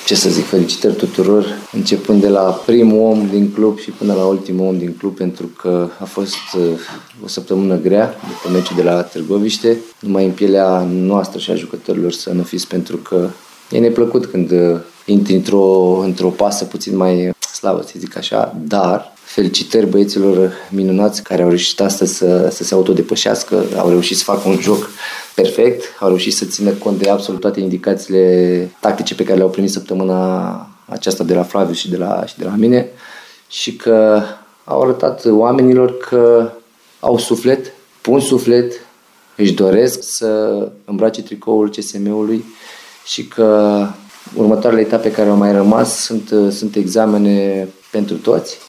ce să zic, felicitări tuturor, începând de la primul om din club și până la ultimul om din club, pentru că a fost o săptămână grea după meciul de la Târgoviște, numai în pielea noastră și a jucătorilor să nu fiți, pentru că e neplăcut când intri într-o pasă puțin mai slabă, să zic așa, dar felicitări băieților minunați care au reușit astăzi să se autodepășească, au reușit să facă un joc perfect, au reușit să țină cont de absolut toate indicațiile tactice pe care le-au primit săptămâna aceasta de la Flaviu și de la mine, și că au arătat oamenilor că au suflet, pun suflet, își doresc să îmbrace tricoul CSM-ului și că următoarele etape care au mai rămas sunt examene pentru toți.